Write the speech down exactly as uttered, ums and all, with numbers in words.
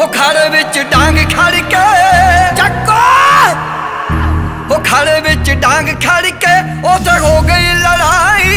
हो खाड़े विच डांग खड़ के चक्को हो खाड़े विच डांग खड़ के उते हो गई लड़ाई।